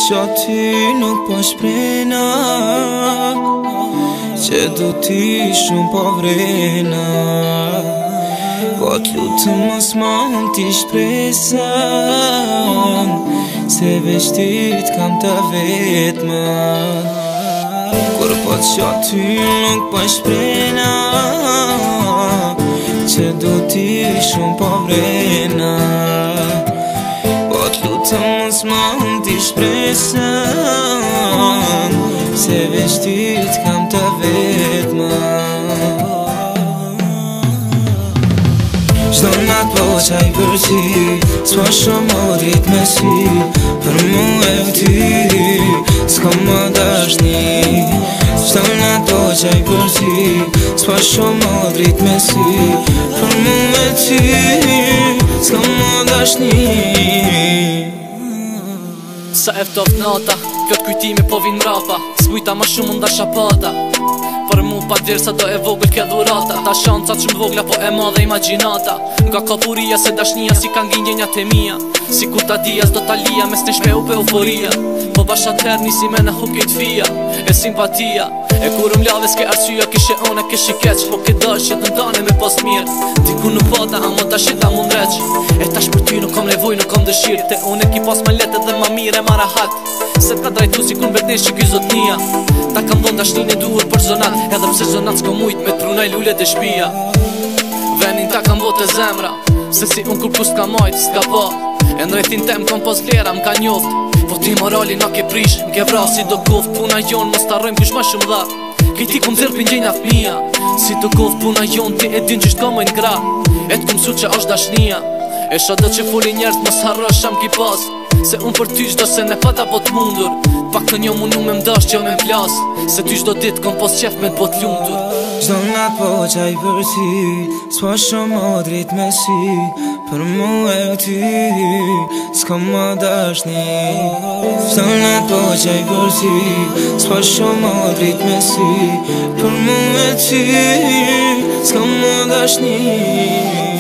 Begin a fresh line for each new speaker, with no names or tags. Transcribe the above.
qa ty nuk po shprena, që du ti shumë po vrena. Po t'lutë mos m'on t'i shpresan, se veç ti t'kam të vetma. Kur po t'qa ty nuk po shprena, që du ti shumë po vrena. Po t'lutë mos m'on t'i shpresan, se veç ti t'kam të vetma. Çdo nat po qaj për ti, s'po shumë o drit me si, për mu e ty, s'ko më dashni. Çdo nat po qaj për ti, s'po shumë o drit me si, për mu e ty, s'ko më dashni.
Sa eftoft nata, këtë kujtimi po vin mrapa, s'bujta ma shumë nda shapata. Për mu pa dirë sa do e vogël kja dhurata, ta shanca që m'vogla po e madhe imaginata. Nga kapuria se dashnia si kan gjinjenjat e mija, si kur ta dija s'do ta lija mes në shpeu pe euforia. Po bashat her nisi me në hukejt fia, e simpatia, e kur lave s'ke arsyja kishe one kishi keq. Po ke dash që të ndane me pas mirë, ti ku nuk pata amo ta shita mu ndreq. E tash për ty nuk kom nevoj, nuk kom dëshirë, te une ki pas ma letë dhe ma mire e ma rahat. Se t'ka drajtu si kun betnesh që ky zotnia, ta kam dhon dashnin e duhur për zonat, edhe pse zonat s'ko mujt me t'prunaj lullet e shpia. Venin ta kam bote zemra, se si unë kur kus t'ka majt, s'ka pa. E n'rejtin tem kom pos vlera m'ka njoft, po ti morali na ke prish, m'ke vra si do koft. Puna jon mos t'arrojm kush ma shumë dha, kejti kum zirë p'ngjejna fmija. Si do koft puna jon ti e din qisht ka mojn gra, e t'kum su që është dashnia. E shado që foli njerës mos harrosh sham ki pas, se unë për ty qdo se ne fata po t'mundur. Pak të njo munu me mdash që me m'plas, se ty qdo dit kom pos qef me t'bot lundur.
Çdo nat po qaj për ti, s'po shumë o drit me si, për mu e ty, s'ko më dashni. Çdo nat po qaj për ti, s'po shumë o drit me si, për mu e ty, s'ko më dashni.